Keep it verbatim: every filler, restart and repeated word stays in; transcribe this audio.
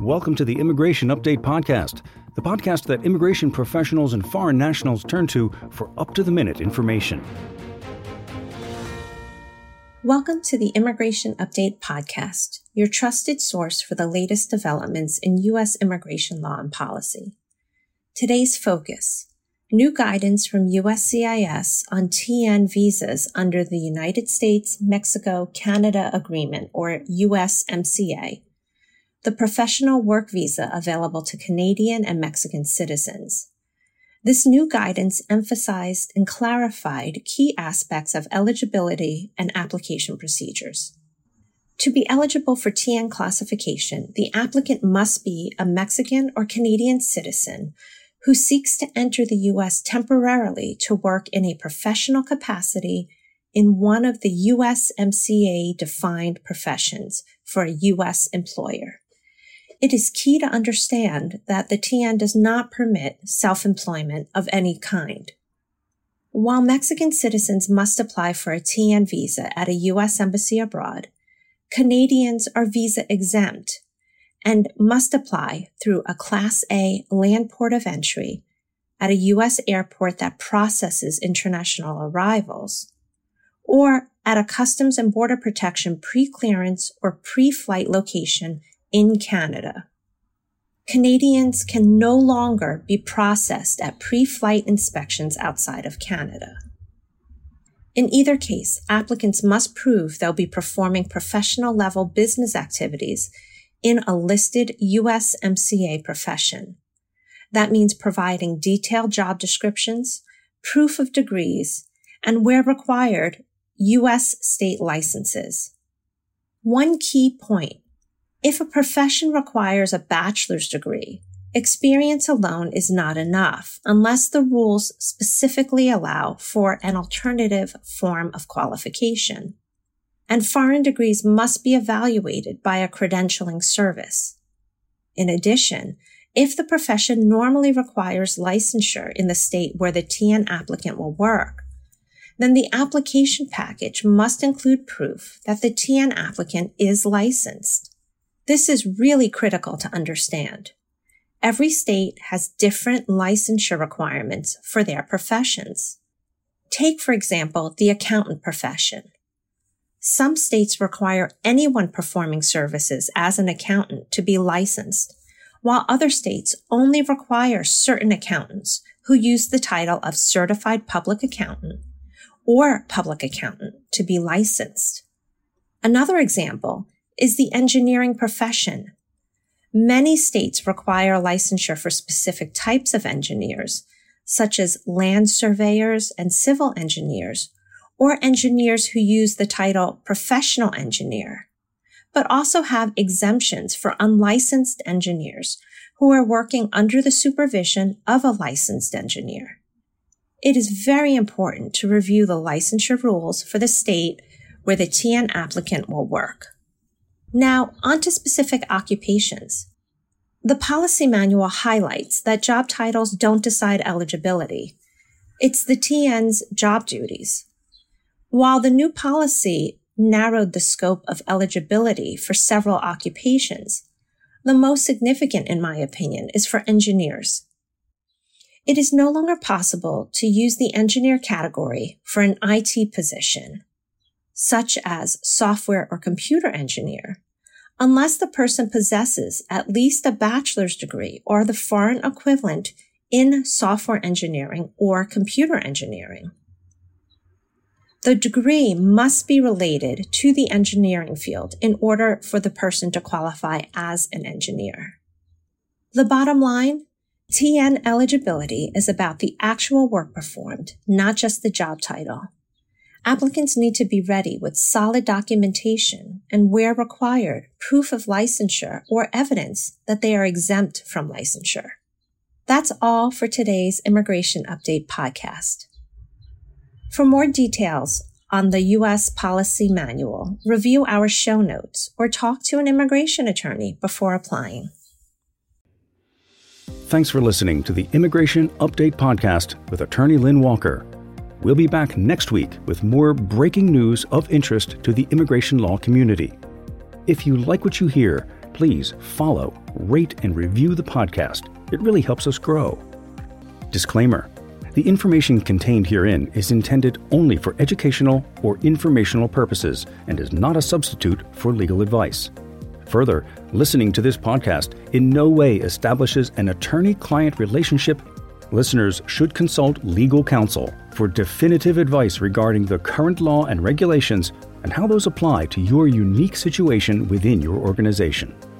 Welcome to the Immigration Update Podcast, the podcast that immigration professionals and foreign nationals turn to for up-to-the-minute information. Welcome to the Immigration Update Podcast, your trusted source for the latest developments in U S immigration law and policy. Today's focus: new guidance from U S C I S on T N visas under the United States-Mexico-Canada Agreement, or U S M C A, the professional work visa available to Canadian and Mexican citizens. This new guidance emphasized and clarified key aspects of eligibility and application procedures. To be eligible for T N classification, the applicant must be a Mexican or Canadian citizen who seeks to enter the U S temporarily to work in a professional capacity in one of the U S M C A-defined professions for a U S employer. It is key to understand that the T N does not permit self-employment of any kind. While Mexican citizens must apply for a T N visa at a U S embassy abroad, Canadians are visa exempt and must apply through a Class A land port of entry at a U S airport that processes international arrivals, or at a Customs and Border Protection pre-clearance or pre-flight location in Canada. Canadians can no longer be processed at pre-flight inspections outside of Canada. In either case, applicants must prove they'll be performing professional-level business activities in a listed U S M C A profession. That means providing detailed job descriptions, proof of degrees, and where required, U S state licenses. One key point: if a profession requires a bachelor's degree, experience alone is not enough unless the rules specifically allow for an alternative form of qualification. And foreign degrees must be evaluated by a credentialing service. In addition, if the profession normally requires licensure in the state where the T N applicant will work, then the application package must include proof that the T N applicant is licensed. This is really critical to understand. Every state has different licensure requirements for their professions. Take, for example, the accountant profession. Some states require anyone performing services as an accountant to be licensed, while other states only require certain accountants who use the title of certified public accountant or public accountant to be licensed. Another example is the engineering profession. Many states require licensure for specific types of engineers, such as land surveyors and civil engineers, or engineers who use the title professional engineer, but also have exemptions for unlicensed engineers who are working under the supervision of a licensed engineer. It is very important to review the licensure rules for the state where the T N applicant will work. Now, on to specific occupations. The policy manual highlights that job titles don't decide eligibility. It's the T N's job duties. While the new policy narrowed the scope of eligibility for several occupations, the most significant, in my opinion, is for engineers. It is no longer possible to use the engineer category for an I T position, such as software or computer engineer, unless the person possesses at least a bachelor's degree or the foreign equivalent in software engineering or computer engineering. The degree must be related to the engineering field in order for the person to qualify as an engineer. The bottom line: T N eligibility is about the actual work performed, not just the job title. Applicants need to be ready with solid documentation and, where required, proof of licensure or evidence that they are exempt from licensure. That's all for today's Immigration Update podcast. For more details on the U S Policy Manual, review our show notes or talk to an immigration attorney before applying. Thanks for listening to the Immigration Update Podcast with attorney Lynn Walker. We'll be back next week with more breaking news of interest to the immigration law community. If you like what you hear, please follow, rate, and review the podcast. It really helps us grow. Disclaimer: the information contained herein is intended only for educational or informational purposes and is not a substitute for legal advice. Further, listening to this podcast in no way establishes an attorney-client relationship. Listeners should consult legal counsel for definitive advice regarding the current law and regulations and how those apply to your unique situation within your organization.